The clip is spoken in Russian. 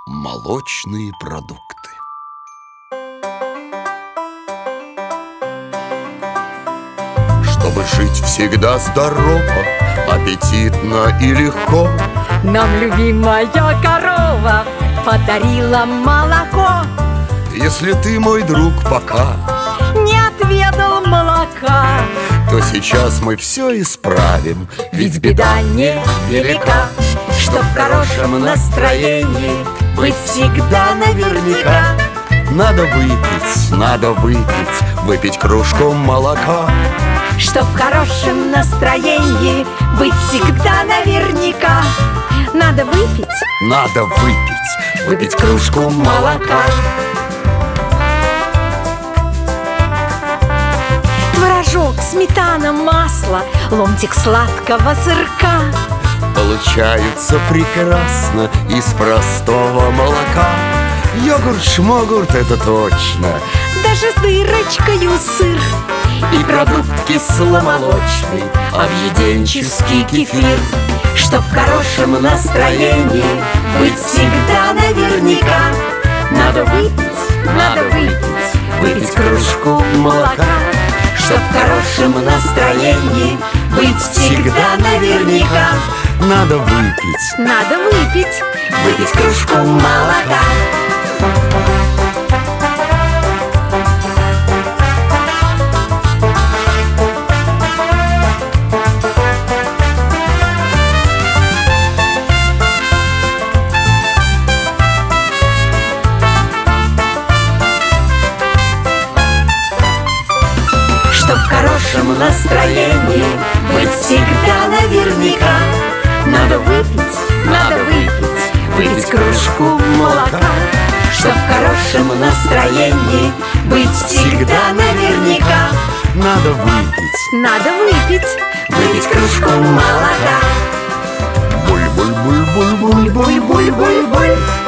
Молочные продукты. Чтобы жить всегда здорово, аппетитно и легко, нам любимая корова подарила молоко. если ты, мой друг, пока Не отведал молока, то сейчас мы все исправим, ведь беда невелика. Чтоб в хорошем настроении быть всегда наверняка. надо выпить, выпить кружку молока. Чтоб в хорошем настроении быть всегда наверняка. Надо выпить, выпить кружку молока. Творожок, сметана, масло, ломтик сладкого сырка Получаются прекрасно из простого молока. Йогурт-шмогурт, это точно. даже с дырочкою сыр И продукт кисломолочный, объеденческий кефир. Чтоб в хорошем настроении быть всегда наверняка. Надо выпить, выпить кружку молока. Чтоб в хорошем настроении быть всегда наверняка. Надо выпить, выпить кружку молока. Чтоб в хорошем настроении быть всегда наверняка. надо выпить, выпить кружку молока. Чтоб в хорошем настроении быть всегда наверняка. надо выпить, выпить кружку молока. буль-буль-буль-буль-буль. Буль-буль-буль-буль-буль.